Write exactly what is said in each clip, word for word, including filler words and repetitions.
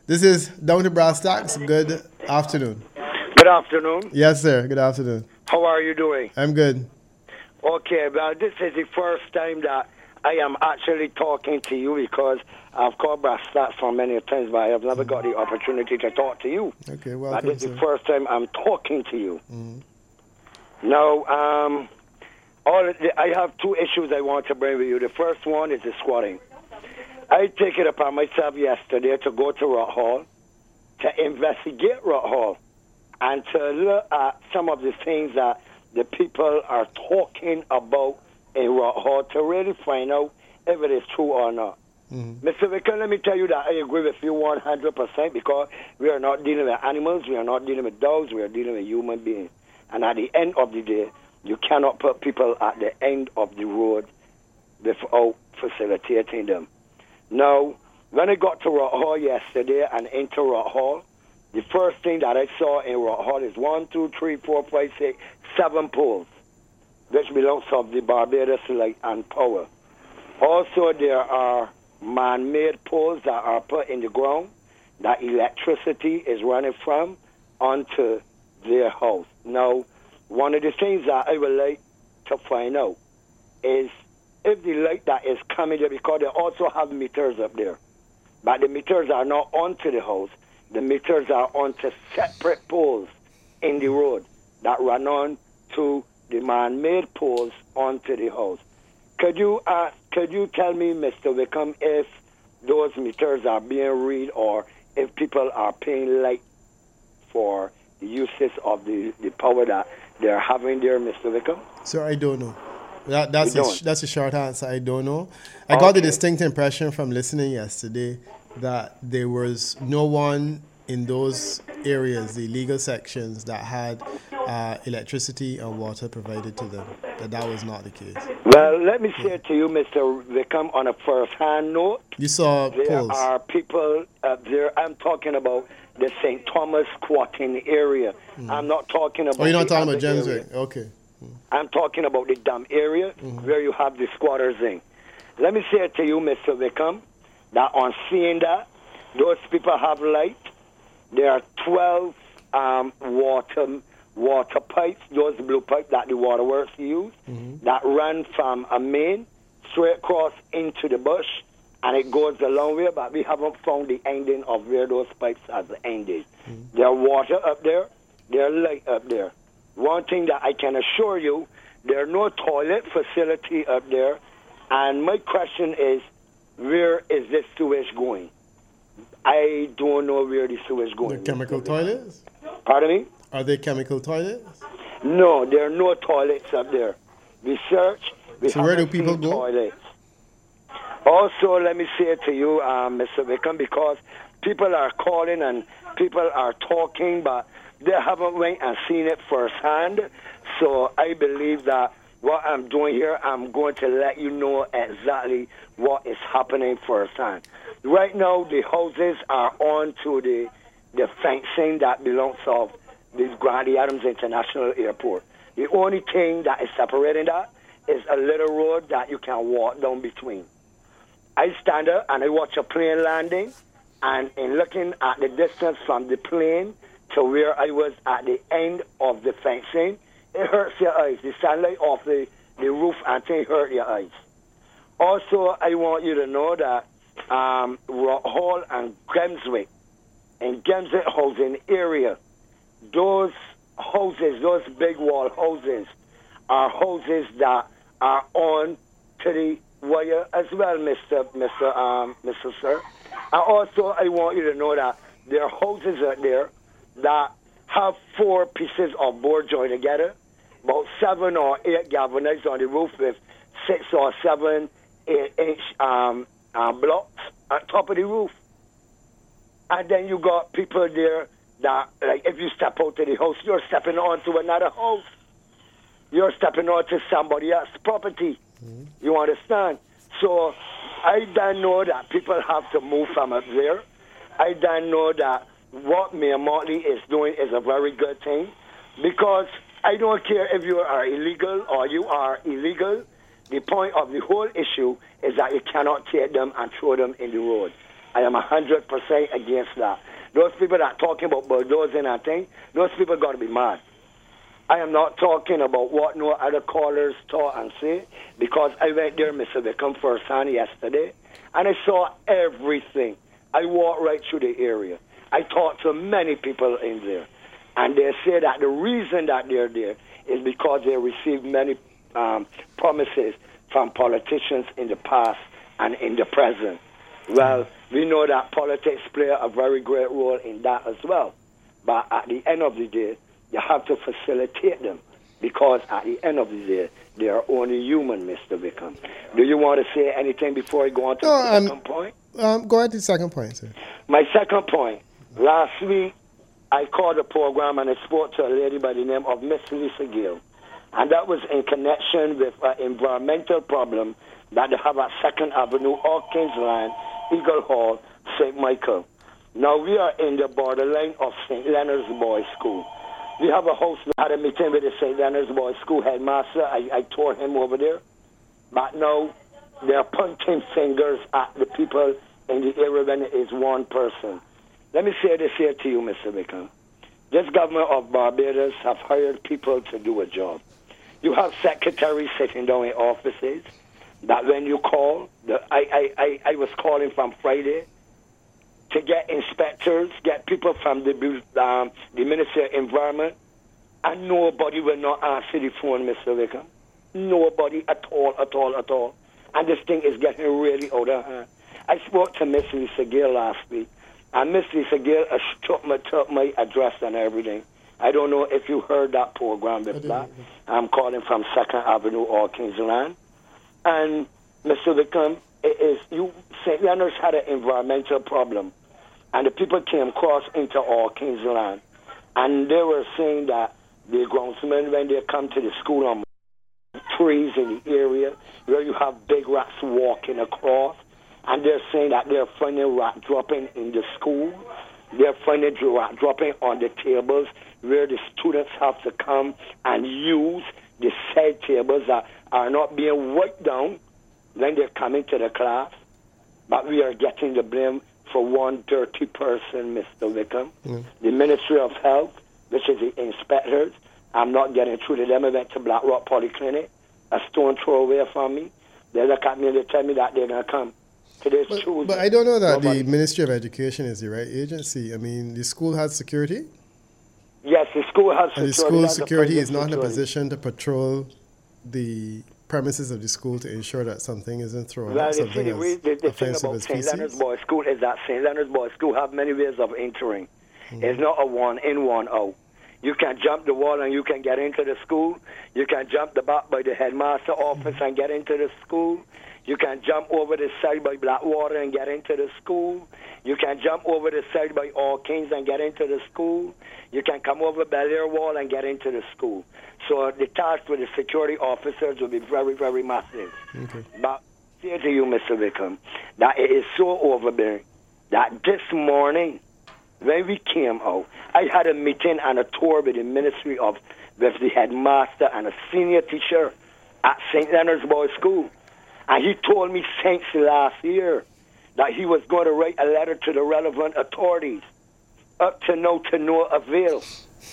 This is Down to Brass Tacks. Good afternoon. Good afternoon. Yes, sir. Good afternoon. How are you doing? I'm good. Okay, well, this is the first time that I am actually talking to you because I've called Brass Tacks for many times, but I have never got the opportunity to talk to you. Okay, But welcome, this is the sir. first time I'm talking to you. Mm-hmm. Now, um, all of the, I have two issues I want to bring with you. The first one is the squatting. I take it upon myself yesterday to go to Rock Hall, to investigate Rock Hall, and to look at some of the things that the people are talking about in Rock Hall to really find out if it is true or not. Mm-hmm. Mister Vicker, let me tell you that I agree with you one hundred percent because we are not dealing with animals, we are not dealing with dogs, we are dealing with human beings. And at the end of the day, you cannot put people at the end of the road without facilitating them. Now, when I got to Rock Hall yesterday and into Rock Hall, the first thing that I saw in Rock Hall is one, two, three, four, five, six, seven poles, which belongs to the Barbados Light and Power. Also, there are man-made poles that are put in the ground that electricity is running from onto their house. Now, one of the things that I would like to find out is if the light that is coming there, because they also have meters up there, but the meters are not onto the house. The meters are onto separate poles in the road that run on to the man-made poles onto the house. Could you uh, could you tell me, Mister Wickham, if those meters are being read or if people are paying light for the uses of the, the power that they're having there, Mister Wickham? Sir, I don't know. That, that's, You a, don't? that's a short answer. I don't know. I got the Okay. distinct impression from listening yesterday that there was no one in those areas, the legal sections, that had uh, electricity and water provided to them. That that was not the case. Well, let me say to you, Mister Wickham, on a first-hand note, You saw there poles. are people up there. I'm talking about the Saint Thomas squatting area. I'm not talking about Oh, you're not the talking about other James area. Way? Okay. I'm talking about the dam area where you have the squatters in. Let me say to you, Mister Wickham, that on seeing that, those people have light. There are twelve um, water water pipes, those blue pipes that the waterworks use, that run from a main straight across into the bush, and it goes a long way, but we haven't found the ending of where those pipes have ended. There's water up there, there's light up there. One thing that I can assure you, there's no toilet facility up there, and my question is, where is this sewage going? I don't know where the sewage The going. chemical toilets? Pardon me? Are they chemical toilets? No, there are no toilets up there. We search. We So where do haven't people seen go? Toilets. Also, let me say to you, um, Mister Wickham, because people are calling and people are talking, but they haven't went and seen it firsthand. So I believe that what I'm doing here, I'm going to let you know exactly what is happening firsthand. Right now, the houses are on to the the fencing that belongs to the Grandy Adams International Airport. The only thing that is separating that is a little road that you can walk down between. I stand up and I watch a plane landing, and in looking at the distance from the plane to where I was at the end of the fencing, it hurts your eyes. The sunlight off the, the roof and thing hurt your eyes. Also, I want you to know that um, Rock Hall and Gemswick, in Gemswick housing area, those houses, those big wall houses, are houses that are on to the wire as well, Mister Mister Um, Mister Sir. And also, I want you to know that there are houses out there that have four pieces of board joined together, about seven or eight galvanized on the roof with six or seven eight inch um, uh, blocks on top of the roof. And then you got people there that, like, if you step out to the house, you're stepping onto another house. You're stepping onto somebody else's property. Mm-hmm. You understand? So I don't know that people have to move from up there. I don't know that what Mayor Motley is doing is a very good thing, because I don't care if you are illegal or you are illegal. The point of the whole issue is that you cannot take them and throw them in the road. I am one hundred percent against that. Those people that are talking about bulldozing and things, those people got to be mad. I am not talking about what no other callers thought and say, because I went there, Mister Wickham, firsthand yesterday, and I saw everything. I walked right through the area. I talked to many people in there, and they say that the reason that they're there is because they received many um, promises from politicians in the past and in the present. Well, we know that politics play a very great role in that as well. But at the end of the day, you have to facilitate them, because at the end of the day, they are only human, Mister Wickham. Do you want to say anything before I go on to no, the um, second point? Um, go ahead to the second point, sir. My second point. Last week, I called a program and I spoke to a lady by the name of Miss Lisa Gill. And that was in connection with an environmental problem that they have at second Avenue, Hawkins Line, Eagle Hall, Saint Michael. Now, we are in the borderline of Saint Leonard's Boys School. We have a host. We had a meeting with the Saint Leonard's Boys School headmaster. I, I toured him over there. But now, they're pointing fingers at the people in the area when it is one person. Let me say this here to you, Mister Wickham. This government of Barbados have hired people to do a job. You have secretaries sitting down in offices that when you call, the, I, I, I, I was calling from Friday to get inspectors, get people from the, um, the Ministry of Environment, and nobody will not answer the phone, Mister Wickham. Nobody at all, at all, at all. And this thing is getting really out of hand. I spoke to Miss Lisa Gill last week, and Miss Lisa Gill uh, took, my, took my address and everything. I don't know if you heard that program with that. I'm calling from second Avenue, Hawkins Land. And Mister Wickham, it is, you, Saint Leonard's had an environmental problem, and the people came across into Hawkins Land, and they were saying that the groundsmen, when they come to the school on trees in the area where you have big rats walking across, and they're saying that they're finding rat dropping in the school. They're finding rat dropping on the tables where the students have to come and use the said tables that are not being wiped down when they're coming to the class. But we are getting the blame for one dirty person, Mister Wickham. Mm. The Ministry of Health, which is the inspectors, I'm not getting through to them. I went to Black Rock Polyclinic, a stone throw away from me. They look at me and they tell me that they're going to come. Today's but, Tuesday. But I don't know that Nobody. the Ministry of Education is the right agency. I mean, the school has security. Yes, the school has and security. And the school security is not security. in a position to patrol the premises of the school to ensure that something isn't thrown well, out, something see, we, the, the offensive thing about as Saint feces. Leonard's Boys School is that Saint Leonard's Boys School have many ways of entering. Mm-hmm. It's not a one in, one out. You can jump the wall and you can get into the school. You can jump the back by the headmaster office mm-hmm. and get into the school. You can jump over the side by Blackwater and get into the school. You can jump over the side by Hawkins and get into the school. You can come over Bel-Air Wall and get into the school. So the task with the security officers will be very, very massive. Okay. But I say to you, Mister Wickham, that it is so overbearing that this morning, when we came out, I had a meeting and a tour with the Ministry of, with the headmaster and a senior teacher at Saint Leonard's Boys School. And he told me since last year that he was going to write a letter to the relevant authorities. Up to now, to no avail.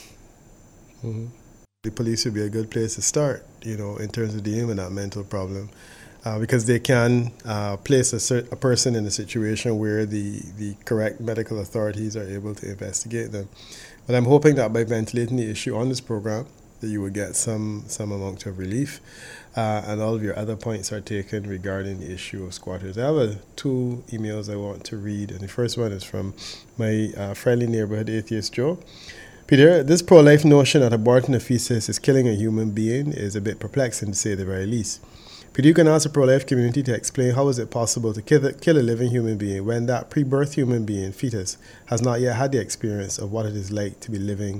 Mm-hmm. The police would be a good place to start, you know, in terms of dealing with that mental problem. Uh, because they can uh, place a, cert- a person in a situation where the, the correct medical authorities are able to investigate them. But I'm hoping that by ventilating the issue on this program, that you will get some, some amount of relief. Uh, and all of your other points are taken regarding the issue of squatters. I have uh, two emails I want to read, and the first one is from my uh, friendly neighborhood atheist Joe. Peter, this pro-life notion that aborting a fetus is killing a human being is a bit perplexing, to say the very least. Peter, you can ask the pro-life community to explain how is it possible to kill, kill a living human being when that pre-birth human being, fetus, has not yet had the experience of what it is like to be living,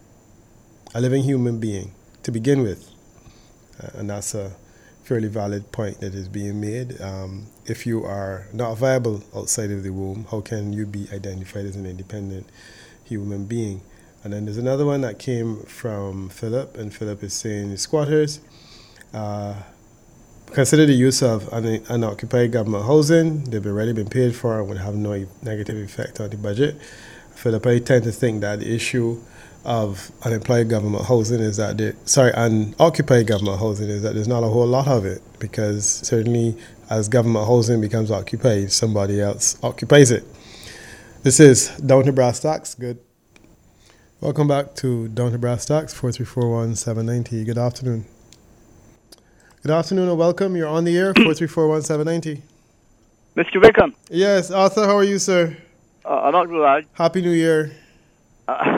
a living human being, to begin with. Uh, and that's a fairly valid point that is being made. Um, if you are not viable outside of the womb, how can you be identified as an independent human being? And then there's another one that came from Philip, and Philip is saying, squatters, uh, consider the use of un- unoccupied government housing. They've already been paid for and would have no e- negative effect on the budget. Philip, I tend to think that the issue of unemployed government housing is that the sorry, unoccupied government housing is that there's not a whole lot of it, because certainly as government housing becomes occupied, somebody else occupies it. This is Down to Brass Tacks. Good. Welcome back to Down to Brass Tacks, four three four one, seven nine zero. Good afternoon. Good afternoon and welcome. You're on the air, four three four one, seven nine zero. Mister Wickham. Yes, Arthur, how are you, sir? Uh, I'm not too bad. Happy New Year. Uh,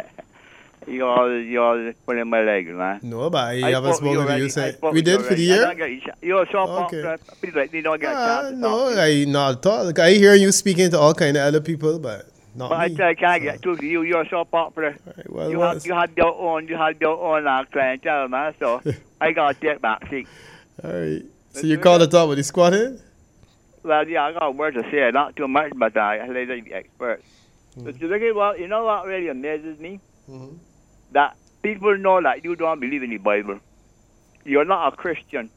you're, you're pulling my leg, man. No, but I, I haven't spoken to you. Say, we did for the year? You're so okay. Okay. Please let me don't get Uh, a chance to no, talk. I not at all. Like, I hear you speaking to all kind of other people, but not But I me. tell you, I can't So, get through to you. You're so popular. right, well, You well, have, you have your own, you have your own uh, clientele, man. So I got to take back seat. all right. So Mister you called to talk with the squad in? Well, yeah, I got a word to say. Not too much, but uh, I let the expert. Mm-hmm. Mister Wickham, well, you know what really amazes me? Mm-hmm. That people know that you don't believe in the Bible. You're not a Christian.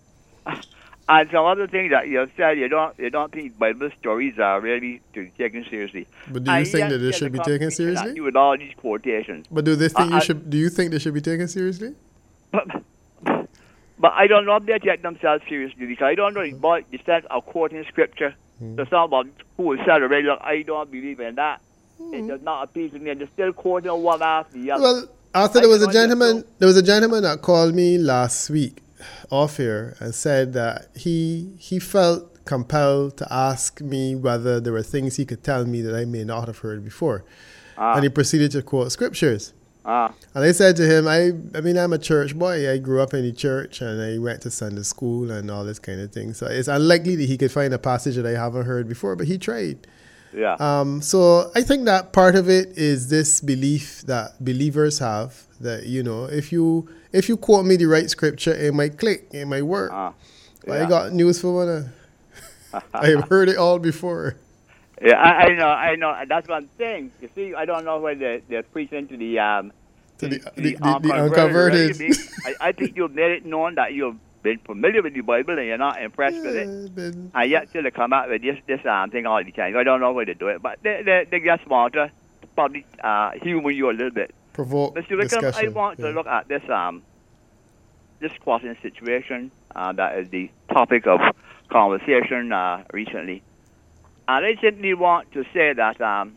And some other things that you have said, you don't you don't think Bible stories are really to be taken seriously. But do you And think yet that they there's should a be taken competition at seriously? you with all these quotations. But do they think I- you I- should? Do you think they should be taken seriously? But, but I don't know if they take themselves seriously because I don't know the, Bi- the sense of quoting scripture. Mm. The song about who said already, look, I don't believe in that. Mm. It does not appeal to me. They're still quoting one after the other. Well, Arthur, I there was a don't just gentleman. know. There was a gentleman that called me last week, off here, and said that he he felt compelled to ask me whether there were things he could tell me that I may not have heard before, Ah, and he proceeded to quote scriptures. ah, And I said to him, I I mean, I'm a church boy. I grew up in the church and I went to Sunday school and all this kind of thing. So it's unlikely that he could find a passage that I haven't heard before, but he tried. yeah. Um, so I think that part of it is this belief that believers have that, you know, if you if you quote me the right scripture, it might click, it might work. ah, But yeah. I got news for one. I've heard it all before. Yeah, I, I know, I know. and That's one thing. You see, I don't know whether they're, they're preaching to the um To the, to the, the, the unconverted. unconverted. really. I, I think you've made it known that you've been familiar with the Bible and you're not impressed with it. Yeah, been- And yet still they come out with this this um, thing all the time. I don't know why they do it, but they they, they just want to probably uh, humor you a little bit. provoke Mister Wickham, I discussion. want Yeah. to look at this um this squatting situation uh, that is the topic of conversation uh, recently. And I simply want to say that um,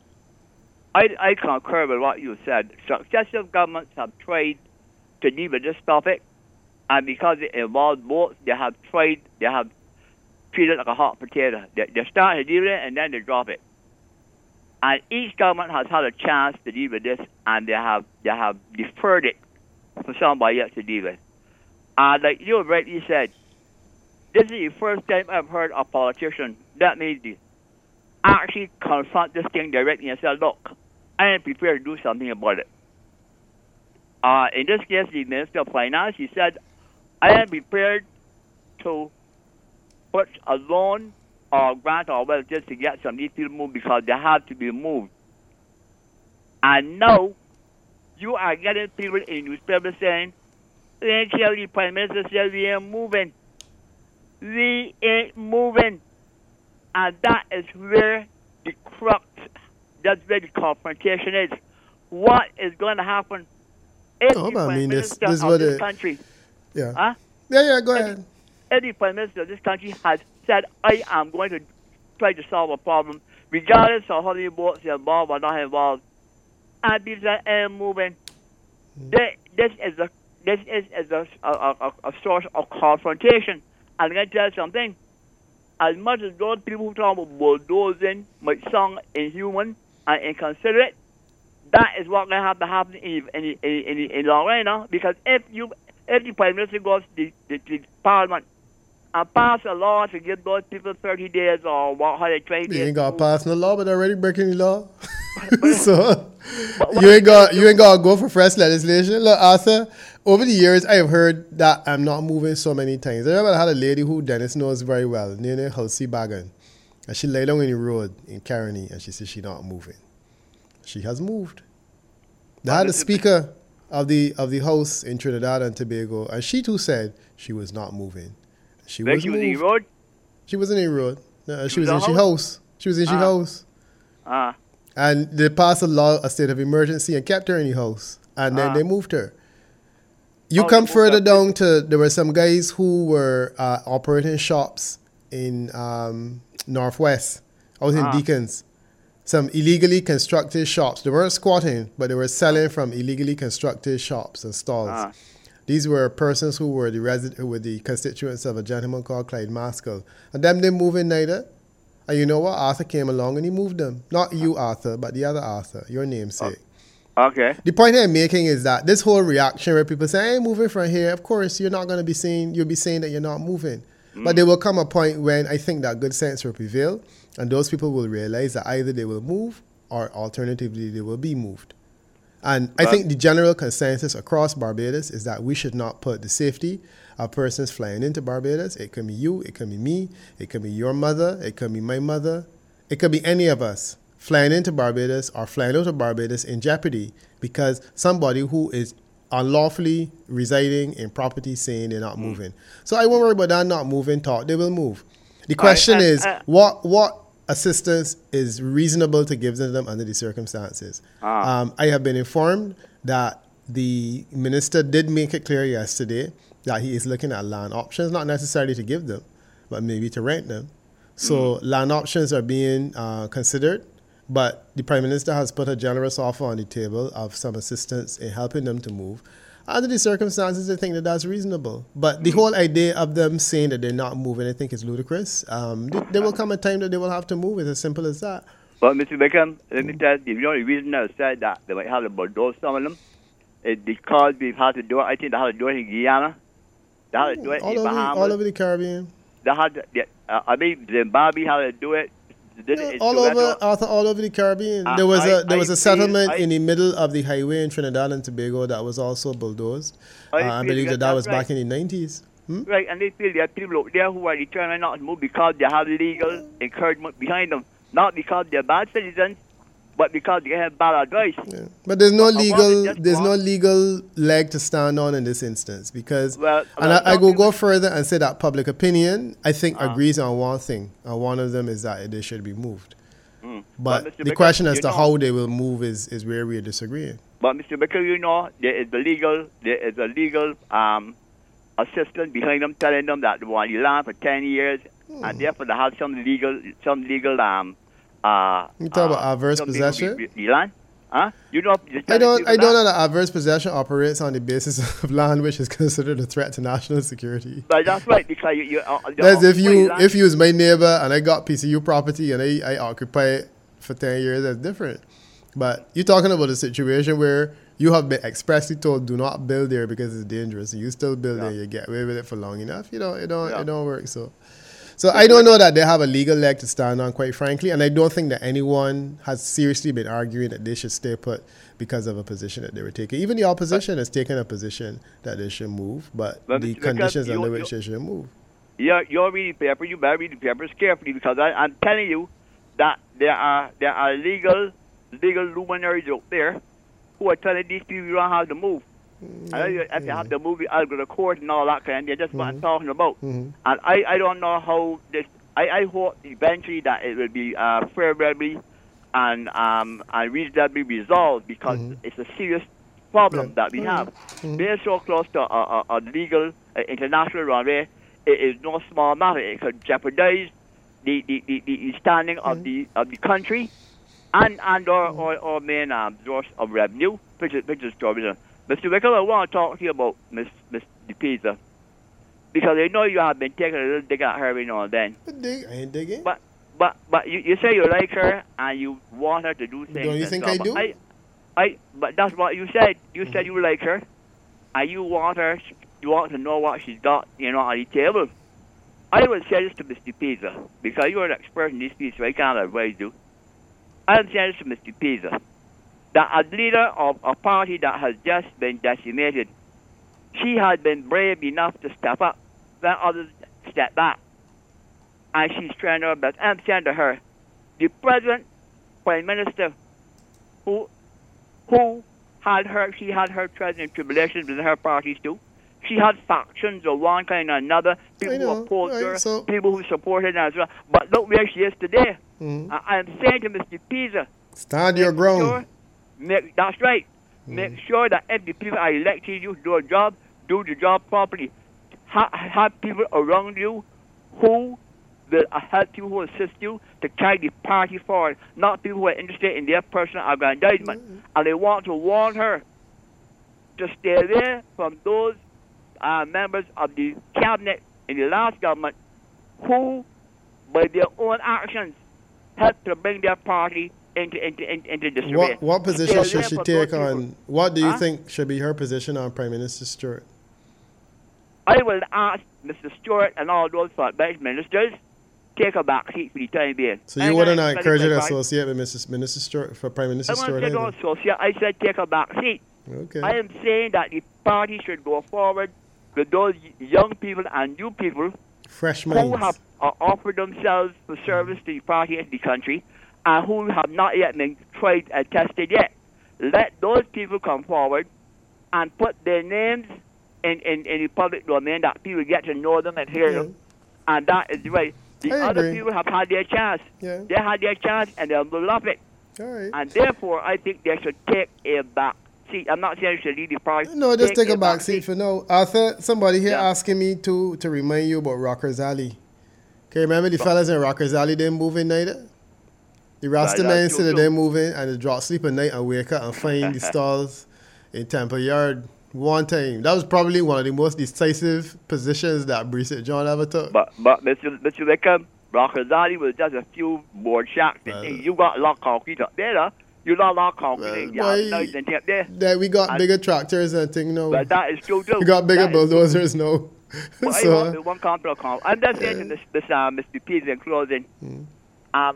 I, I concur with what you said. Successive governments have tried to deal with this topic, and because it involves both, they have tried, they have treated it like a hot potato. They, they start to deal with it, and then they drop it. And each government has had a chance to deal with this, and they have they have deferred it for somebody else to deal with. And like you rightly said, this is the first time I've heard a politician, that means the, actually confront this thing directly and say, look, I am prepared to do something about it. Uh, in this case, the Minister of Finance, he said, I am prepared to put a loan or grant or well just to get some of these people moved because they have to be moved. And now, you are getting people in newspapers saying, we ain't tell the Prime Minister said we ain't moving. We ain't moving. And that is where the crux, that's where the confrontation is. What is going to happen if Oh, the but I Prime mean, this- Minister this is of what this it- country, Yeah. huh? Yeah, yeah, go ahead. if the Prime Minister of this country has said, I am going to try to solve a problem, regardless of how many votes are involved or not involved, and people say, I am moving. This, this is a this is, is a, a, a, a source of confrontation. And I'm going to tell you something. As much as those people who talk about bulldozing might sound inhuman and inconsiderate, that is what's going to have to happen in in in, in, in long run now. Because if you if the Prime Minister goes to the, the, the Parliament and pass a law to give those people thirty days or what, how they try You days ain't got to pass no law, but already breaking the law. But- so but what you is ain't got it- you ain't got to go for fresh legislation. Look, Arthur, over the years I have heard that I'm not moving so many times. I remember I had a lady who Dennis knows very well, near Halsey Bagan, and she lay down in the road in Caroni, and she said she not moving. She has moved. They Well, had a this is- speaker of the of the house in Trinidad and Tobago, and she too said she was not moving. She Where was she was in moved. the road? She was in a road. No, she, She was was in a she house? house. She was in she Ah. house. Ah, And they passed a law, a state of emergency, and kept her in the house. And then Ah. they moved her. You Oh, they come moved further her down to, there were some guys who were uh, operating shops in um, Northwest. I was in Ah. Deacons. Some illegally constructed shops. They weren't squatting, but they were selling from illegally constructed shops and stalls. Ah. These were persons who were the resident, who were the constituents of a gentleman called Clyde Maskell. And them didn't move in neither. And you know what? Arthur came along and he moved them. Not you, Arthur, but the other Arthur, your namesake. okay. The point I'm making is that this whole reaction where people say, hey, moving from here, of course, you're not going to be saying, you'll be saying that you're not moving. Mm. But there will come a point when I think that good sense will prevail, and those people will realize that either they will move or alternatively they will be moved. And I But- think the general consensus across Barbados is that we should not put the safety of persons flying into Barbados. It can be you, it can be me, it can be your mother, it can be my mother, it could be any of us flying into Barbados or flying out of Barbados in jeopardy because somebody who is unlawfully residing in property saying they're not moving. So I won't worry about that not moving talk. They will move. The question and, is, uh, what what assistance is reasonable to give to them under the circumstances? Ah. Um, I have been informed that the minister did make it clear yesterday that he is looking at land options, not necessarily to give them, but maybe to rent them. So Mm. land options are being uh, considered, but the Prime Minister has put a generous offer on the table of some assistance in helping them to move. Under the circumstances, I think that that's reasonable. But the whole idea of them saying that they're not moving, I think is ludicrous. Um, th- there will come a time that they will have to move. It's as simple as that. But Mister Beckham, let me tell you, the only reason I said that they might have to bulldoze some of them is because we've had to do it. I think they had to do it in Guyana. They had to do it All in over, Bahamas. all over the Caribbean. They had to, yeah, uh, I mean, Zimbabwe had to do it. They did Yeah, it in all Soweto. over, Arthur, all over the Caribbean. I- There was I- a there I was a feel- settlement I- in the middle of the highway in Trinidad and Tobago that was also bulldozed. I Uh, I feel believe that that that that's was right. back in the nineties. Hmm? Right, and they feel there are people out there who are determined not to move because they have legal encouragement behind them. Not because they're bad citizens, but because they have bad advice. Yeah. But there's no Well, I want legal to just there's no want- legal leg to stand on in this instance because Well, and well, I, I go talking go with- further and say that public opinion I think Ah. agrees on one thing, and one of them is that they should be moved. Mm. But Mister the Becker, question as you to know- how they will move is, is where we are disagreeing. But Mister Becker, you know, there is a legal, there is a legal um, assistant behind them telling them that they want the land for ten years, Hmm. and therefore they have some legal, some legal um. Uh, You talk about uh, adverse some legal possession? re- re- land, huh? You know, you I tell don't people I don't that. know that adverse possession operates on the basis of land which is considered a threat to national security. But that's right because you, you uh, the That's if occupied you land- if you was my neighbor and I got P C U property and I, I occupy it for ten years, that's different. But you're talking about a situation where you have been expressly told do not build there because it's dangerous, and you still build there, Yeah. you get away with it for long enough. You know, it don't Yeah. it don't work. So, so I don't know that they have a legal leg to stand on, quite frankly, and I don't think that anyone has seriously been arguing that they should stay put because of a position that they were taking. Even the opposition has taken a position that they should move, but But the Mister Becker, conditions you- under you- which they should move. You're, you're reading paper. You better read the papers carefully because I, I'm telling you that there are there are legal legal luminaries out there who are telling these people you don't have to move. I know you, if you have to move, I'll go to court and all that kind of. That's what I'm talking about. Mhm. And I, I don't know how this. I, I hope eventually that it will be uh, favorably and um and reasonably resolved because Mhm. it's a serious problem Yeah. that we Mhm. have. Mhm. Being so close to a, a, a legal uh, international runway, it is no small matter. It could jeopardize the, the, the, the standing of the of the country and and our, our, our main um, source of revenue, which is which is tourism. Mister Wickel, I want to talk to you about Miss Miss DePisa because I know you have been taking a little dig at her every now and then. Dig, I ain't digging. But but but you, you say you like her and you want her to do things. Don't you and think stuff, I but do? I, I but that's what you said. You said you like her, and you want her. You want to know what she's got, you know, on the table. I would say this to Mister Pisa because you're an expert in this piece, so I can't advise you. I would say this to Mister Pisa that as leader of a party that has just been decimated, she has been brave enough to step up when others step back. And she's trying her best. I'm saying to her, the president, prime minister, who who had her, she had her trials and tribulations with her parties too. She had factions of one kind or another, people I know, who opposed right, her, so- people who supported her as well. But look where she is today. Mhm. I, I'm saying to Mister Pisa, Stand your make ground. sure- make, that's right. Make sure that if the people are electing you to do a job, do the job properly. Ha- have people around you who will help you, who will assist you to carry the party forward, not people who are interested in their personal aggrandizement. And they want to warn her to stay away from those uh, members of the cabinet in the last government who, by their own actions, helped to bring their party into into into, into disarray. What what position Stay should away she from take those on? people. What do you Huh? think should be her position on Prime Minister Stewart? I will ask Mister Stewart and all those vice ministers take a back seat for the time being. So you I'm wouldn't not encourage her to expecting associate with Missus Minister Stewart for Prime Minister I want Stewart? to say either? don't associate. I said take a back seat. Okay. I am saying that the party should go forward with those young people and new people Fresh who minds. have uh, offered themselves for service to the party and the country and who have not yet been tried and tested yet. Let those people come forward and put their names in, in, in the public domain that people get to know them and hear Yeah. them. And that is right. The I other agree. people have had their chance. Yeah. They had their chance and they'll love it. All right. And therefore, I think they should take a back seat. I'm not saying they should leave the party. No, just take a back seat for now. Arthur, somebody here Yeah. asking me to to remind you about Rockers Alley. Okay, remember the fellas in Rockers Alley didn't move in neither? The Rasta Right, men that's said that true, they too. move in and they drop sleep at night and wake up and find the stalls in Temple Yard one time. That was probably one of the most decisive positions that Brissett John ever took. But, but Mister Mister Wickham, Rockers Alley was just a few board shacks. and Well- things. You got a lot of concrete up there, though. You got a lot of concrete Well, in boy, the nice and up there. That we got And- bigger tractors and thing now. But that is true, too. We got bigger That is- bulldozers now. Well, I so, want the one concrete concrete. I'm just saying to this, this uh, Mister Peter in closing, Hmm. um,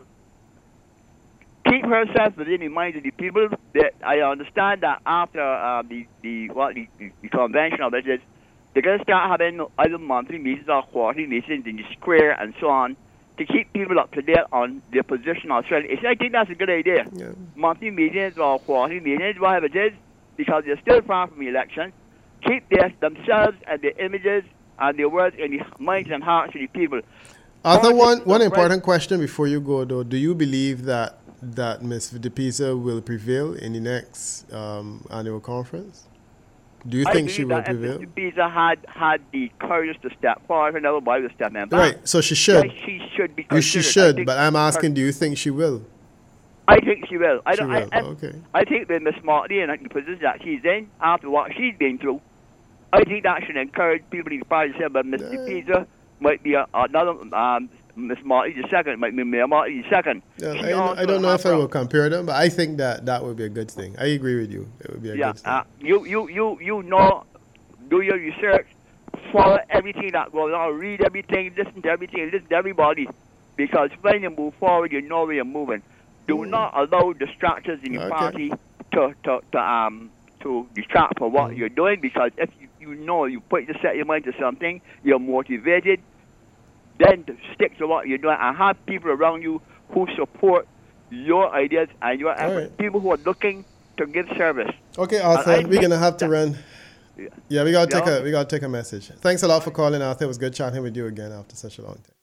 keep herself within the minds of the people. That I understand that after uh, the the what the, the, the convention of it is, they're gonna start having either monthly meetings or quarterly meetings in the square and so on to keep people up to date on their position on strategy. I think that's a good idea. yeah. Monthly meetings or quarterly meetings, whatever it is, because they're still far from the election. Keep their themselves and their images and their words in the minds and hearts of the people. Arthur, Politics one, is one a important question before you go, though. Do you believe that that Miss DePisa will prevail in the next um, annual conference? Do you I think she believe will that if prevail? Mister Pisa had had the courage to step forward, another boy would step in back. Right, so she should. Yes, she should be You- She considered. I should, think but I'm her- asking, do you think she will? I think she will. I She don't. will, I, I, okay. I think that Miss Motley and the position that she's in after what she's been through, I think that should encourage people in the party to say, but Mister Yeah. Pisa might be a, another um, Miss Motley the second, might be Mayor Motley the second. Yeah, She I, also I don't know have if I her- will compare them, but I think that that would be a good thing. I agree with you. It would be a Yeah, good thing. uh, you, you, you, you know, do your research, follow everything that goes on, read everything, listen to everything, listen to everybody, because when you move forward, you know where you're moving. Do not allow distractors in your Okay. party to, to, to um to distract from what Mm. you're doing, because if you, you know you put to set your mind to something, you're motivated, then to stick to what you're doing and have people around you who support your ideas and your efforts, right. people who are looking to give service. Okay, I Arthur, think we're gonna have to that- run. Yeah. Yeah, we gotta take Yeah. a we gotta take a message. Thanks a lot for calling, Arthur. It was good chatting with you again after such a long time.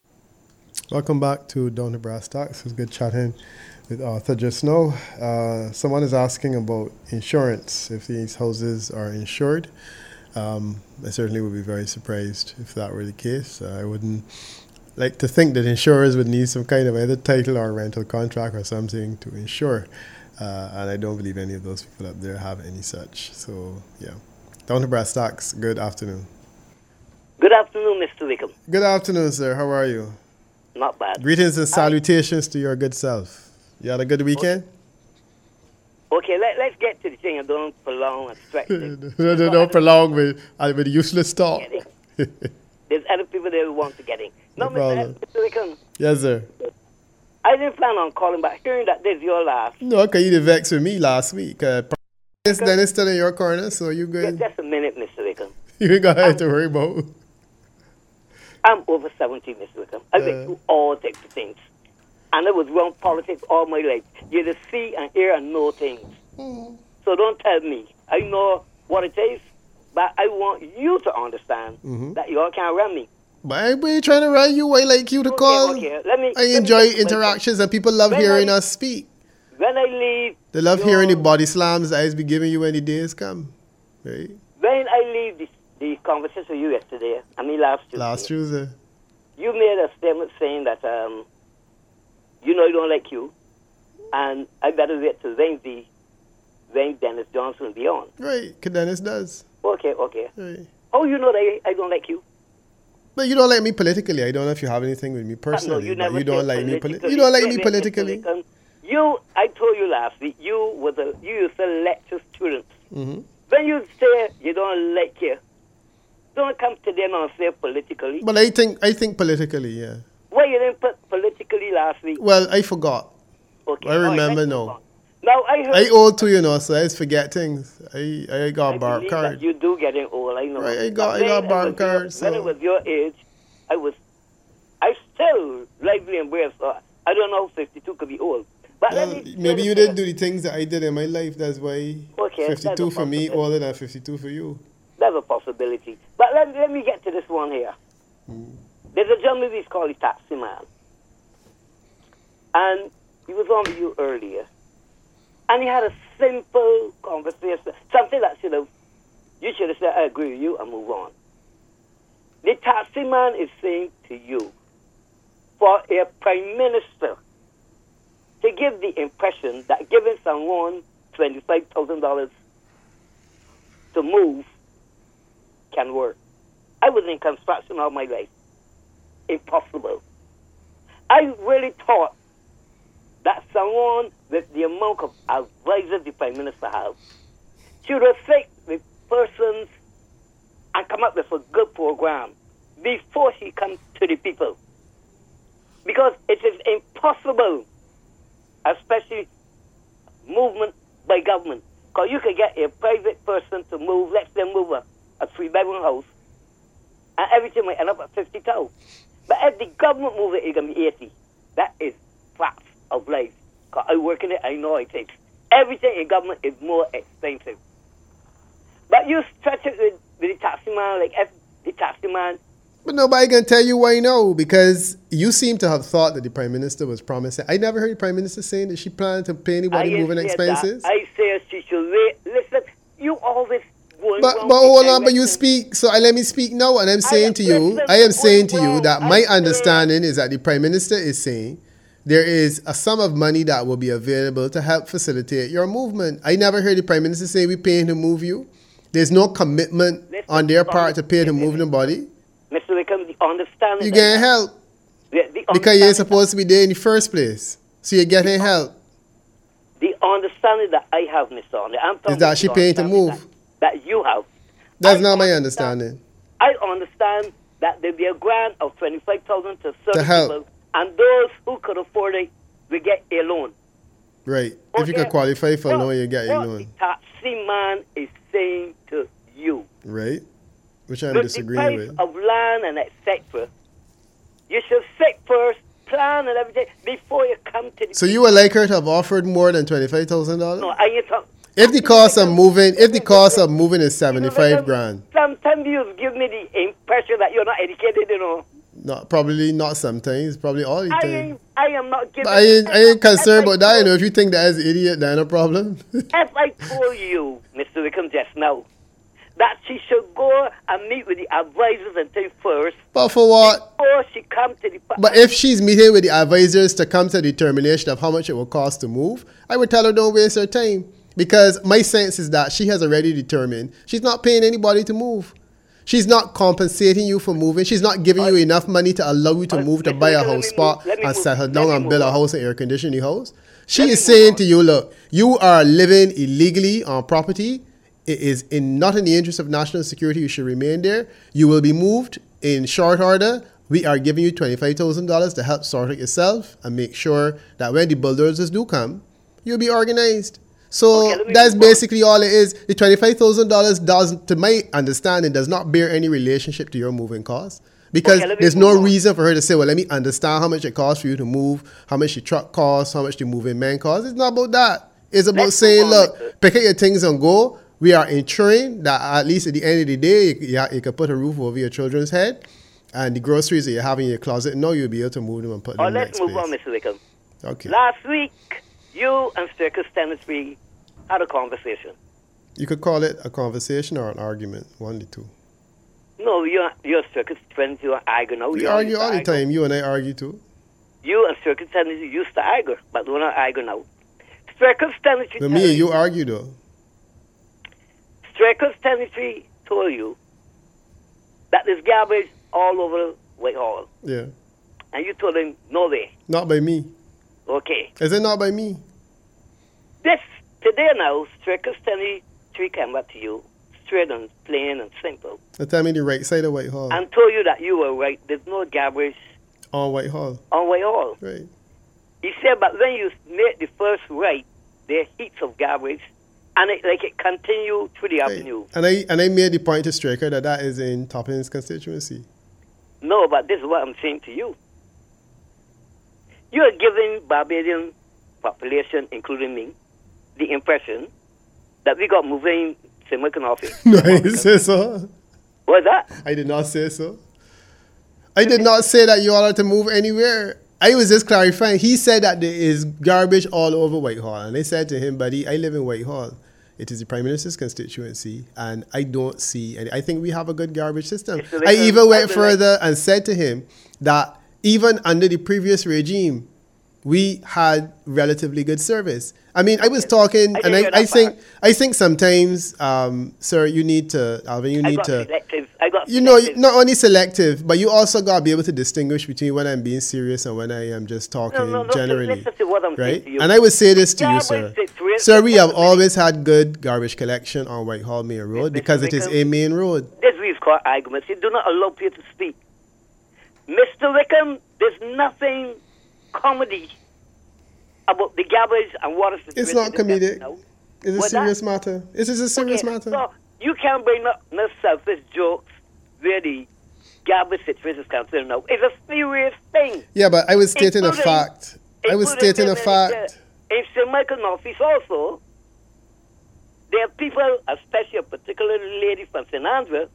Welcome back to Down to Brass Tacks. It was good chatting with Arthur just now. Uh, someone is asking about insurance, if these houses are insured. Um, I certainly would be very surprised if that were the case. Uh, I wouldn't like to think that insurers would need some kind of either title or rental contract or something to insure. Uh, and I don't believe any of those people up there have any such. So, yeah. Down to Brass Tacks, good afternoon. Good afternoon, Mister Wickham. Good afternoon, sir. How are you? Not bad. Greetings and salutations to your good self. You had a good weekend? Okay, let, let's get to the thing and don't prolong and stretch it. no, no, no, prolong with, uh, with useless talk. There's other people that want to get in. No No, problem. Mister Wickham, Yes, sir. I didn't plan on calling back. Hearing that this is your last. No, okay, you did vex with me last week. Uh, Dennis, Dennis still in your corner, so you Just, good. just a minute, Mister Wickham. You ain't got anything to worry about. I'm over seventy, Mister Wickham. I Uh. went through all types of things. And I was around politics all my life. You just see and hear and know things. So don't tell me. I know what it is, but I want you to understand Mm-hmm. that you all can't run me. But I ain't trying to run you. I like you to Okay, call. okay. Let me. I let me enjoy get to my interactions, and people love When hearing I- us speak. point. When I leave. They love your- hearing the body slams that I be giving you when the days come. Right? When I leave this, the conversation with you yesterday, I mean last Tuesday, Last Tuesday. you made a statement saying that um, you know you don't like you, and I better wait till Wednesday when Dennis Johnson will be on. Right. Dennis does. Okay, okay. Right. How you know that I, I don't like you? But you don't like me politically. I don't know if you have anything with me Uh, personally. no, you but never you don't said like me. Poli- politically. you don't like Wait, me wait, Mister politically. Wickham. You, I told you last week, you was a, you used to lecture students. Mm-hmm. When you say you don't like you, don't come to them and say politically. But I think I think politically, yeah. Why you didn't put politically last week? Well, I forgot. Okay. I all right, remember let's move now. on. Now I heard. I old to you know, so I just forget things. I I got I a bar believe card. that you do getting old. I know. Right, I got- But I got when bar was card, Your, so- When it was your age, I was, I still lively and brave. So I don't know if fifty-two could be old. But Well, let me, maybe you let me didn't do the things that I did in my life. That's why Okay, that's fifty-two a for me possibility. older than fifty-two for you. That's a possibility. But let, let me get to this one here. Hmm. There's a gentleman who's called the Taxi Man. And he was on with you earlier. And he had a simple conversation. Something that should have, you should have said, I agree with you, and move on. The Taxi Man is saying to you, for a prime minister to give the impression that giving someone twenty-five thousand dollars to move can work. I was in construction all my life. Impossible. I really thought that someone with the amount of advisors the Prime Minister has should reflect the persons and come up with a good program before she comes to the people. Because it is impossible, especially movement by government. Because you can get a private person to move, let them move a, a three-bedroom house, and everything might end up at fifty thousand. But if the government moves it, it's going to be eighty. That is facts of life. Because I work in it, I know it takes. Everything in government is more expensive. But you stretch it with, with the taxi man, like if the taxi man. But nobody can tell you why no, because you seem to have thought that the Prime Minister was promising. I never heard the Prime Minister saying that she planned to pay anybody I moving said expenses. That. I say she should wait. Listen, you always going But wrong but with hold on, but you direction. speak. So I let me speak now, and I'm saying to you, listen, I am saying to going you wrong. that I my said- understanding is that the Prime Minister is saying there is a sum of money that will be available to help facilitate your movement. I never heard the Prime Minister say we're paying to move you. There's no commitment Listen, on their part to pay to listen, move the body. Mister Wickham, the understanding. You that- getting help the, the because you ain't understanding supposed to be there in the first place. So you're getting help. The understanding that I have, Mister Andre, I'm talking Is that about she the paying to understanding move? That, that you have. That's I not my understand- understanding. I understand that there'll be a grant of twenty-five thousand to certain To help. people, and those who could afford it will get a loan. Right. If you Okay. could qualify for a What- loan, you get a what loan. the taxi man is saying to you. Right? Which I'm With disagreeing the price with. of land and et cetera, you should think first, plan and everything before you come to the. So you would like her to have offered more than twenty-five thousand dollars? No, I ain't talk, If the cost of moving, if the cost of moving is seventy-five grand, Sometimes you give me the impression that you're not educated, you know. not probably not sometimes, probably all the I time. ain't, I am not giving. But I ain't, I ain't concerned if I about that. You told- know, if you think that is an idiot, then no problem. If I told you, Mister Wickham, just now, that she should go and meet with the advisors and things first But for what? before she come to the. But if she's meeting with the advisors to come to a determination of how much it will cost to move, I would tell her don't waste her time. Because my sense is that she has already determined she's not paying anybody to move. She's not compensating you for moving. She's not giving you enough money to allow you to Uh, move to Mister buy a Wickham, let house me spot move- let me and move- settle let down me and move build a on. house and air conditioning house. She Let me is move saying on. to you, look, you are living illegally on property. It is in not in the interest of national security. You should remain there. You will be moved in short order. We are giving you twenty-five thousand dollars to help sort it yourself and make sure that when the bulldozers do come, you'll be organized. So Okay, let me that's move on. basically all it is. The twenty-five thousand dollars does, to my understanding, does not bear any relationship to your moving costs. Because Okay, let me there's no move on. reason for her to say, well, let me understand how much it costs for you to move, how much the truck costs, how much the moving man costs. It's not about that. It's about Let's saying, move on, look, Mister pick up your things and go. We are ensuring that at least at the end of the day, you, you, you can put a roof over your children's head, and the groceries that you have in your closet, now you'll be able to move them and put them Oh, in the let's next move place. on, Mister Wickham. Okay. Last week, you and Stricker Stanley had a conversation. You could call it a conversation or an argument, one of the two. No, you're, you're Stricker Stanley, you're arguing now. We You argue used to all the argue. time. You and I argue too. You and Stricker Stanley used to argue, but we're not arguing now. Stricker Stanley But me and you argue though. Stricker Stanley told you that there's garbage all over Whitehall. Yeah. And you told him, no way. Not by me. Okay. Is it not by me? This, today now, Stricker Stanley came back to you, straight and plain and simple, They tell me the right side of Whitehall. and told you that you were right. There's no garbage On Whitehall. on Whitehall. Right. He said, but when you made the first right, there are heaps of garbage, and it, like it continued through the Right. avenue. And I and I made the point to Straker that that is in Toppin's constituency. No, but this is what I'm saying to you. You are giving Barbadian population, including me, the impression that we got moving Saint Michael office. No, I didn't say so. What's that? I did not say so. I did not say that you all are to move anywhere. I was just clarifying. He said that there is garbage all over Whitehall. And I said to him, buddy, I live in Whitehall. It is the Prime Minister's constituency. And I don't see any. I think we have a good garbage system. Mister I Wickham, even went I'd be further and said to him that even under the previous regime, we had relatively good service. I mean, I was talking, I and didn't I, hear I that think, part. I think sometimes, um, sir, you need to, Alvin, you I need got to, selective. I got you know, selective. not only selective, but you also got to be able to distinguish between when I'm being serious and when I am just talking No, no, no, generally, listen to what I'm saying right? to you. And I would say this to you, Garbage sir. situation- Sir, we have always had good garbage collection on Whitehall Main Road Mister because it is Wickham, a main road. This is called arguments. You do not allow people to speak. Mister Wickham, there's nothing comedy about the garbage and water situation. It's not in the comedic. now. It's a What's serious that? matter. It is a serious Okay, matter. So you can't bring up no selfish jokes where the garbage situation is concerned now. It's a serious thing. Yeah, but I was stating a Including- fact. I was Including stating a the fact. minister In Saint Michael Northeast also, there are people, especially a particular lady from Saint Andrew,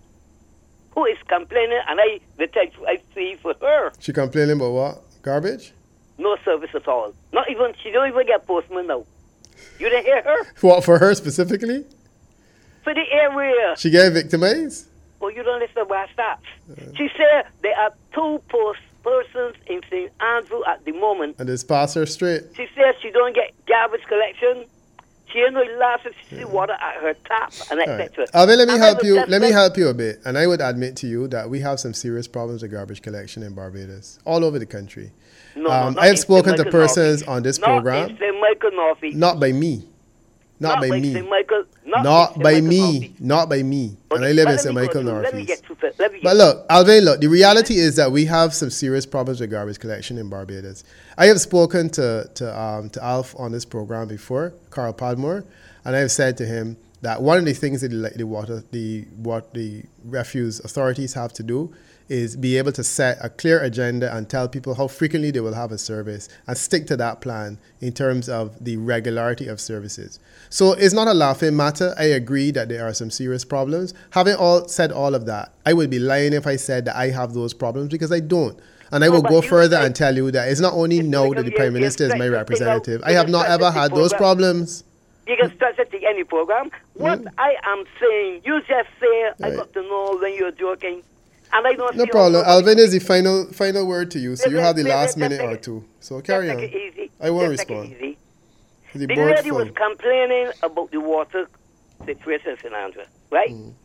who is complaining, and I, the text I see for her, She complaining about what? Garbage? no service at all. Not even, she don't even get postman now. You didn't hear her? What, for her specifically? For the area. She get victimized? Oh, you don't listen to where I start. She said there are two post persons in Saint Andrew at the moment. And just pass her straight. She says she don't get garbage collection. She ain't no last if she see water at her tap and All right. et cetera. Alvin, let me And help I you. was Let me just help you a bit. And I would admit to you that we have some serious problems with garbage collection in Barbados, all over the country. No, no, Um, not I have in spoken Saint to Michael persons Northeast. on this Not program. in Saint Michael Northeast. Not by me. Not, by, me. Saint Michael, not Not in by Saint Michael me. Northeast. Not by me. And Okay, I live but in let Saint me go Michael through. Let me get Northeast. to let me get But look, Alvin, look, the reality is that we have some serious problems with garbage collection in Barbados. I have spoken to to um, to Alf on this program before, Carl Padmore, and I have said to him that one of the things that the, the water, the what the refuse authorities have to do is be able to set a clear agenda and tell people how frequently they will have a service and stick to that plan in terms of the regularity of services. So it's not a laughing matter. I agree that there are some serious problems. Having all said all of that, I would be lying if I said that I have those problems because I don't. And I No, will but go you further said- and tell you that it's not only Mister now that Wickham, the you're- Prime you're Minister is my stretching things out. representative. I You're have not ever stretching had the those program. problems. You can start at the any program. What Mm. I am saying, you just say, I Right. got to know when you're joking. And I don't No see problem. how- Alvin is the final final word to you, so you Let's- have the let's- last let's minute take or it- two. So Just carry take on. it easy. I won't Just take it respond. easy. The The board lady was full. complaining about the water situation in Saint Andrew, right? Mm.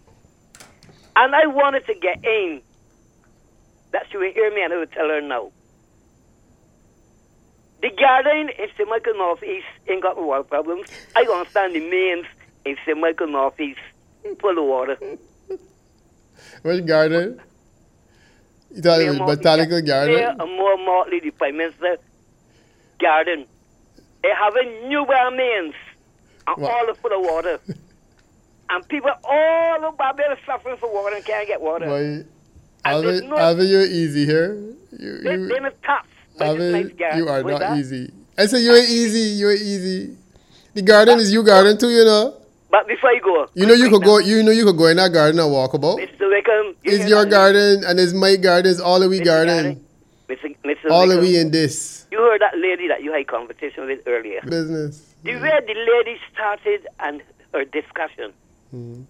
And I wanted to get in that she would hear me and I would tell her no. The garden in Saint Michael Northeast ain't got water problems. I understand the mains in Saint Michael Northeast full of water. Which garden? You thought it Mayor was Motley- botanical Mayor garden? and more Motley, the Prime Minister, garden. They have a new mains and What? all full of water. And people all over Barbados suffering for water and can't get water. Boy, And Alvin, there's no- Alvin, you're easy here. You, They, you, they're taps. Alvin, you are With not that. easy. I said you ain't easy. You ain't easy. The garden is you garden too, you know. But before you go, You know you quick could now. go. You know you could go in that garden and walk about. Mister Wickham, you It's hear your that? garden and it's my garden. It's all of we Mister garden. Mister Mister All of Wickham, we in this you heard that lady that you had conversation with earlier. business. The way the lady started and her discussion, Mhm.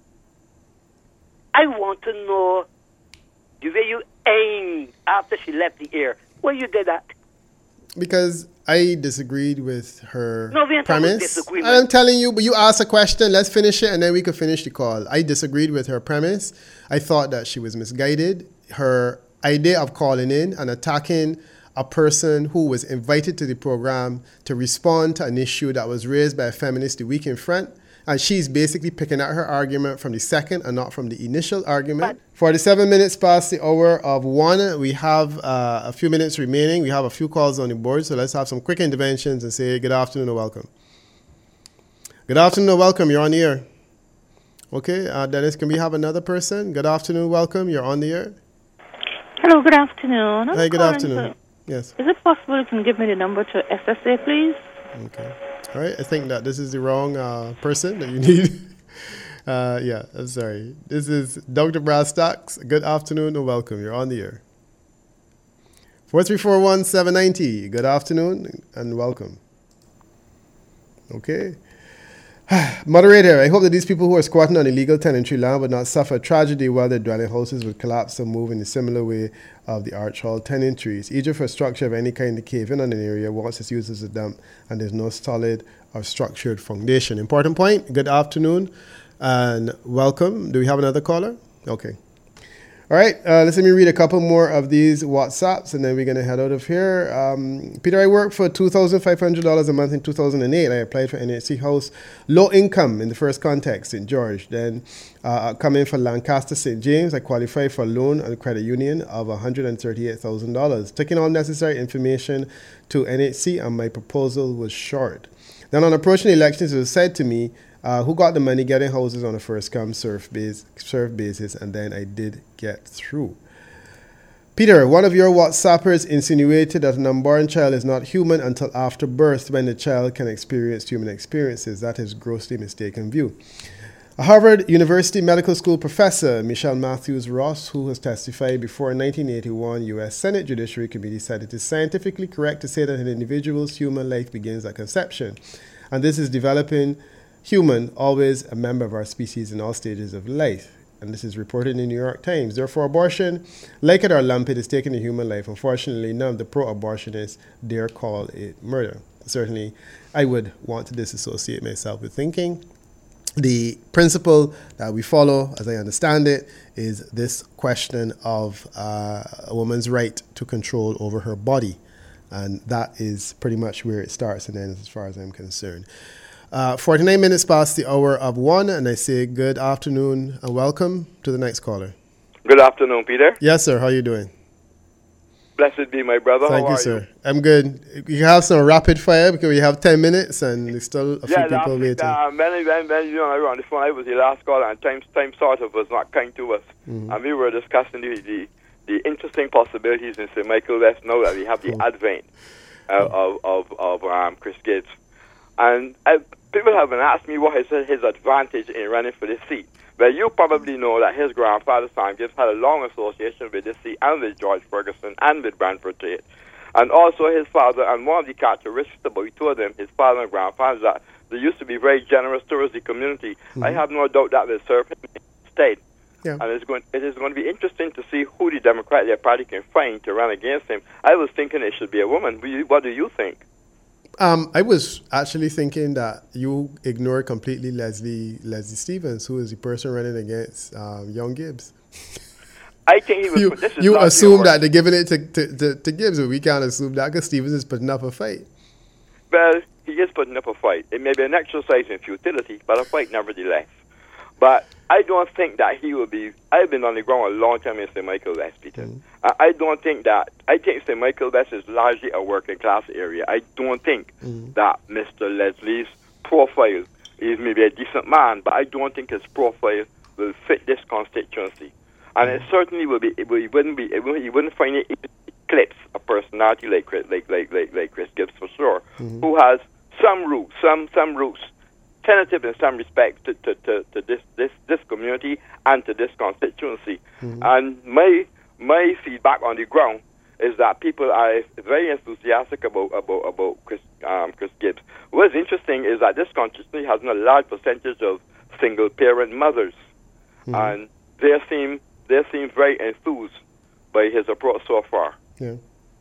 I want to know the way you aimed after she left the air. Where you did that? Because I disagreed with her No, we ain't talking premise. disagreement. I'm telling you, but you asked a question. Let's finish it, and then we could finish the call. I disagreed with her premise. I thought that she was misguided. Her idea of calling in and attacking a person who was invited to the program to respond to an issue that was raised by a feminist the week in front. And she's basically picking out her argument from the second and not from the initial argument. forty-seven minutes past the hour of one. We have uh, a few minutes remaining. We have a few calls on the board. So let's have some quick interventions and say good afternoon or welcome. Good afternoon or welcome. You're on the air. Okay, uh, Dennis, can we have another person? Good afternoon, welcome. You're on the air. Hello, good afternoon. I'm Hey, good calling afternoon. to- Yes. Is it possible you can give me the number to S S A, please? Okay. All right. I think that this is the wrong uh, person that you need. uh, yeah, I'm sorry. This is Doctor Brastocks. Good afternoon and welcome. You're on the air. four three four one seven nine zero. Good afternoon and welcome. Okay. Moderator, I hope that these people who are squatting on illegal tenantry land would not suffer tragedy while their dwelling houses would collapse or move in a similar way of the Arch Hall tenantries. Eager for a structure of any kind to cave in on an area once it's used as a dump and there's no solid or structured foundation. Important point. Good afternoon and welcome. Do we have another caller? Okay. All right, uh, let's let me read a couple more of these WhatsApps and then we're going to head out of here. Um, Peter, I worked for two thousand five hundred dollars a month in two thousand eight. I applied for N H C House, low income in the first context, Saint George. Then uh, coming for Lancaster, Saint James, I qualified for a loan at a credit union of one hundred thirty-eight thousand dollars. Taking all necessary information to N H C and my proposal was short. Then on approaching the elections, it was said to me, Uh, who got the money getting houses on a first come serve base, serve basis, and then I did get through. Peter, one of your WhatsAppers insinuated that an unborn child is not human until after birth when the child can experience human experiences. That is grossly mistaken view. A Harvard University Medical School professor, Michelle Matthews Ross, who has testified before a nineteen eighty-one U S Senate Judiciary Committee, said it is scientifically correct to say that an individual's human life begins at conception, and this is developing human, always a member of our species in all stages of life. And this is reported in the New York Times. Therefore, abortion, like it or lump it, is taking a human life. Unfortunately, none of the pro-abortionists dare call it murder. Certainly, I would want to disassociate myself with thinking. The principle that we follow, as I understand it, is this question of uh, a woman's right to control over her body. And that is pretty much where it starts and ends as far as I'm concerned. Uh, forty-nine minutes past the hour of one, and I say good afternoon and welcome to the next caller. Good afternoon, Peter. Yes, sir. How are you doing? Blessed be my brother. Thank How you, are sir. You? I'm good. You have some rapid fire because we have ten minutes and there's still a few yeah, people last waiting. Uh, when, when, when, you know, I was on the phone, I was the last caller, and time, time sort of was not kind to us. Mm-hmm. And we were discussing the, the, the interesting possibilities in Saint Michael West now that we have the oh. advent uh, oh. of, of, of um, Chris Gibbs. And I, people have been asking me what is his advantage in running for this seat. Well, you probably know that his grandfather, Sam Gibbs, had a long association with this seat and with George Ferguson and with Brantford Tate. And also his father, and one of the characteristics about two of them, his father and grandfather, that they used to be very generous towards the community. Mm-hmm. I have no doubt that will serve him instead. Yeah. And it's going, it is going to be interesting to see who the Democratic Party can find to run against him. I was thinking it should be a woman. What do you think? Um, I was actually thinking that you ignore completely Leslie Leslie Stevens, who is the person running against um, Young Gibbs. I think he was. you this is you not assume that they're giving it to, to, to, to Gibbs, but we can't assume that because Stevens is putting up a fight. Well, he is putting up a fight. It may be an exercise in futility, but a fight nevertheless. But I don't think that he will be. I've been on the ground a long time in Saint Michael West, Peter. Mm. I, I don't think that. I think Saint Michael West is largely a working class area. I don't think mm. that Mister Leslie's profile is maybe a decent man, but I don't think his profile will fit this constituency. And mm. it certainly will be. It, will, it wouldn't be. It wouldn't, you wouldn't find it eclipse a personality like like like like like Chris Gibbs for sure, mm. who has some roots, some some roots alternative in some respects to, to, to, to this, this, this community and to this constituency. Mm-hmm. And my my feedback on the ground is that people are very enthusiastic about about, about Chris, um, Chris Gibbs. What's interesting is that this constituency has a large percentage of single-parent mothers, mm-hmm. and they seem they seem very enthused by his approach so far. Yeah.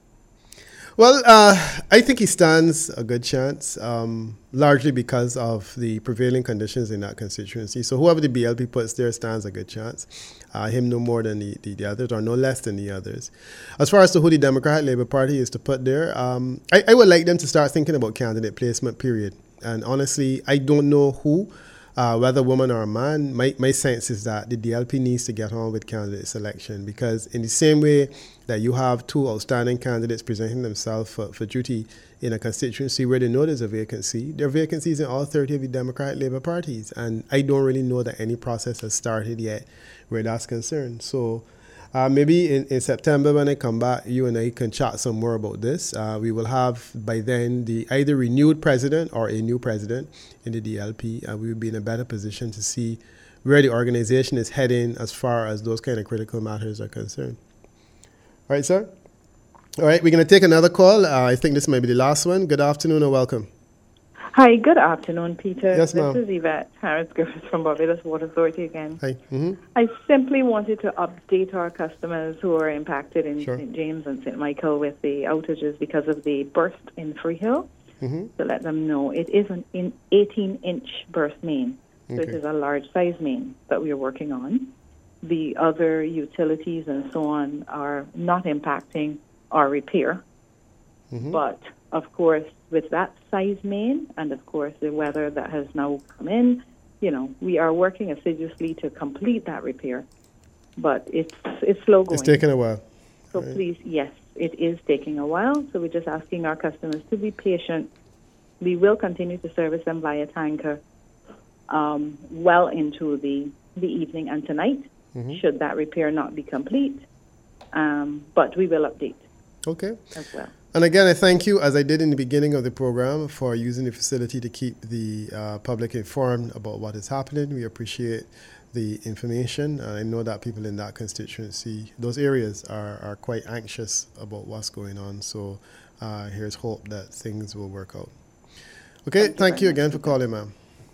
Well, uh, I think he stands a good chance, um, largely because of the prevailing conditions in that constituency. So whoever the B L P puts there stands a good chance. Uh, him no more than the, the, the others, or no less than the others. As far as to who the Democratic Labour Party is to put there, um, I, I would like them to start thinking about candidate placement, period. And honestly, I don't know who, uh, whether a woman or a man. My, my sense is that the D L P needs to get on with candidate selection, because in the same way that you have two outstanding candidates presenting themselves for, for duty in a constituency where they know there's a vacancy, there are vacancies in all thirty of the Democratic Labour parties. And I don't really know that any process has started yet where that's concerned. So uh, maybe in, in September when I come back, you and I can chat some more about this. Uh, we will have by then the either renewed president or a new president in the D L P, and we will be in a better position to see where the organization is heading as far as those kind of critical matters are concerned. All right, sir. All right, we're going to take another call. Uh, I think this might be the last one. Good afternoon and welcome. Hi, good afternoon, Peter. Yes, ma'am. This is Yvette Harris-Griffiths from Barbados Water Authority again. Hi. Mm-hmm. I simply wanted to update our customers who are impacted in Sure. Saint James and Saint Michael with the outages because of the burst in Freehill, Mm-hmm. to let them know it is an in eighteen-inch burst main. So Okay. it is a large-size main that we are working on. The other utilities and so on are not impacting our repair. Mm-hmm. But, of course, with that size main and, of course, the weather that has now come in, you know, we are working assiduously to complete that repair. But it's it's slow going. It's taking a while. So right. please, yes, it is taking a while. So we're just asking our customers to be patient. We will continue to service them via tanker um, well into the, the evening and tonight, Mm-hmm. should that repair not be complete. Um, but we will update Okay. as well. And again, I thank you, as I did in the beginning of the program, for using the facility to keep the uh, public informed about what is happening. We appreciate the information. And I know that people in that constituency, those areas, are, are quite anxious about what's going on. So uh, here's hope that things will work out. Okay, thank, thank you, you again for calling, ma'am.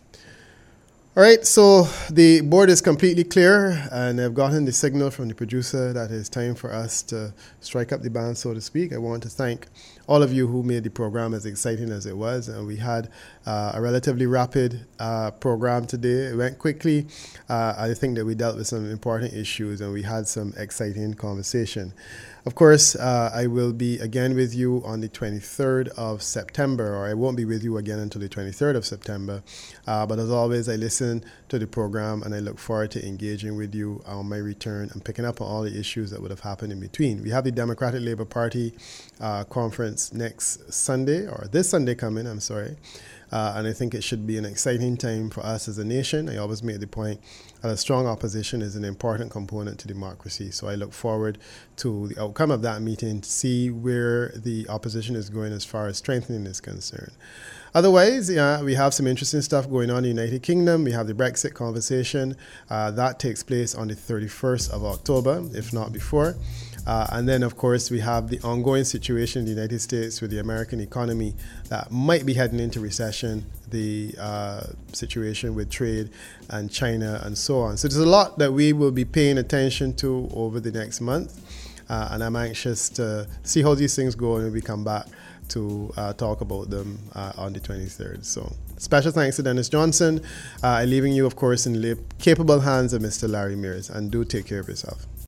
All right, so the board is completely clear, and I've gotten the signal from the producer that it's time for us to strike up the band, so to speak. I want to thank all of you who made the program as exciting as it was. And we had uh, a relatively rapid uh, program today. It went quickly. Uh, I think that we dealt with some important issues, and we had some exciting conversation. Of course, uh, I will be again with you on the twenty-third of September, or I won't be with you again until the twenty-third of September. Uh, but as always, I listen to the program, and I look forward to engaging with you on my return and picking up on all the issues that would have happened in between. We have the Democratic Labour Party uh, conference next Sunday, or this Sunday coming, I'm sorry. Uh, and I think it should be an exciting time for us as a nation. I always make the point that a strong opposition is an important component to democracy. So I look forward to the outcome of that meeting to see where the opposition is going as far as strengthening is concerned. Otherwise, yeah, we have some interesting stuff going on in the United Kingdom. We have the Brexit conversation. Uh, that takes place on the thirty-first of October, if not before. Uh, and then, of course, we have the ongoing situation in the United States with the American economy that might be heading into recession, the uh, situation with trade and China and so on. So there's a lot that we will be paying attention to over the next month. Uh, and I'm anxious to see how these things go when we come back to uh, talk about them uh, on the twenty-third. So special thanks to Dennis Johnson. Uh, leaving you, of course, in the capable hands of Mister Larry Mears. And do take care of yourself.